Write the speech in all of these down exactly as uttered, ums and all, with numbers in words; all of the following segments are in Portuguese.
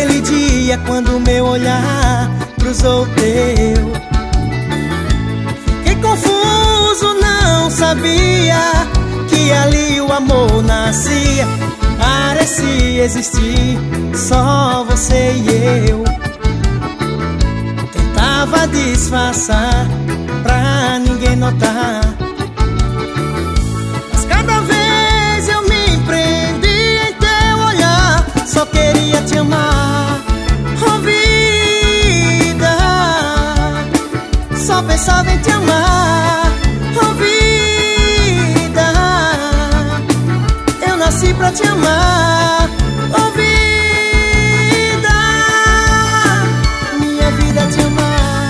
Naquele dia quando meu olhar cruzou o teu, fiquei confuso, não sabia que ali o amor nascia. Parecia existir só você e eu. Tentava disfarçar pra ninguém notar, mas cada vez eu me prendi em teu olhar. Só queria te amar, oh vida. Só pensava em te amar, oh vida. Eu nasci pra te amar, oh vida. Minha vida é te amar.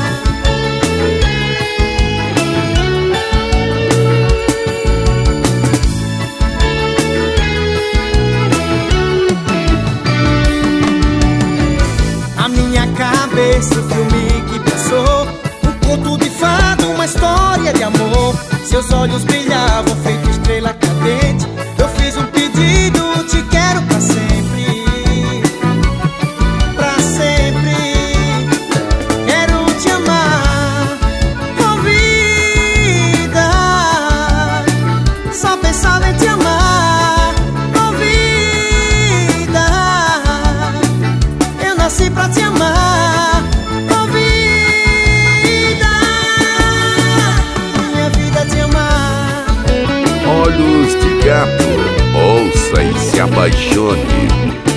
A minha cabeça, o filme que passou, um conto de fado, uma história de amor. Seus olhos brilhavam feito estrela cadente. Eu fiz um pedido, te quero pra sempre, pra sempre. Quero te amar, oh vida. Só pensava em te amar, oh vida. Eu nasci pra te amar, oh vida. Minha vida é te amar. Olhos de Gato, ouça e se apaixone.